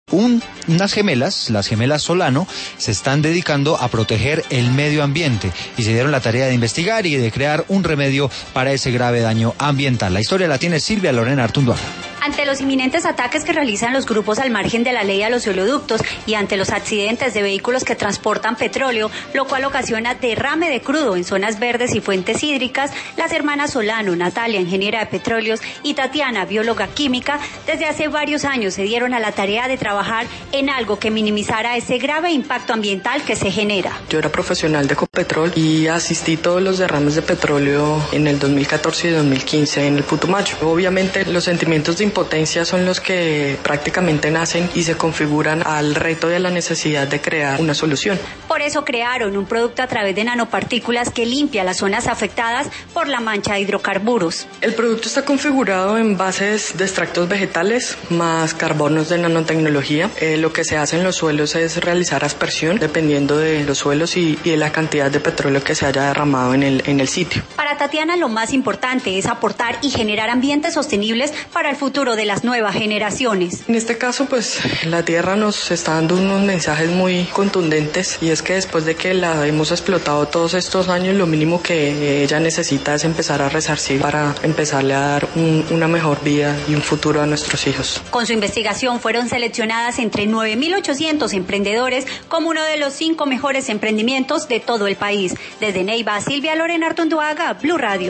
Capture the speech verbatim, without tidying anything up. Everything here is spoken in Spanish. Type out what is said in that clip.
Un, unas gemelas, las gemelas Solano, se están dedicando a proteger el medio ambiente y se dieron la tarea de investigar y de crear un remedio para ese grave daño ambiental. La historia la tiene Silvia Lorena Artunduaga. Ante los inminentes ataques que realizan los grupos al margen de la ley a los oleoductos y ante los accidentes de vehículos que transportan petróleo, lo cual ocasiona derrame de crudo en zonas verdes y fuentes hídricas, las hermanas Solano, Natalia, ingeniera de petróleos, y Tatiana, bióloga química, desde hace varios años se dieron a la tarea de trabajar en algo que minimizara ese grave impacto ambiental que se genera. Yo era profesional de Ecopetrol y asistí todos los derrames de petróleo en el dos mil catorce y dos mil quince en el Putumayo. Obviamente los sentimientos de impotencia son los que prácticamente nacen y se configuran al reto de la necesidad de crear una solución. Por eso crearon un producto a través de nanopartículas que limpia las zonas afectadas por la mancha de hidrocarburos. El producto está configurado en bases de extractos vegetales más carbonos de nanotecnología. Eh, lo que se hace en los suelos es realizar aspersión dependiendo de los suelos y, y de la cantidad de petróleo que se haya derramado en el, en el sitio. Para Tatiana lo más importante es aportar y generar ambientes sostenibles para el futuro de las nuevas generaciones. En este caso, pues la tierra nos está dando unos mensajes muy contundentes y es que después de que la hemos explotado todos estos años, lo mínimo que ella necesita es empezar a resarcir para empezarle a dar un, una mejor vida y un futuro a nuestros hijos. Con su investigación fueron seleccionadas entre nueve mil ochocientos emprendedores como uno de los cinco mejores emprendimientos de todo el país. Desde Neiva, Silvia Lorena Artunduaga, Blue Radio.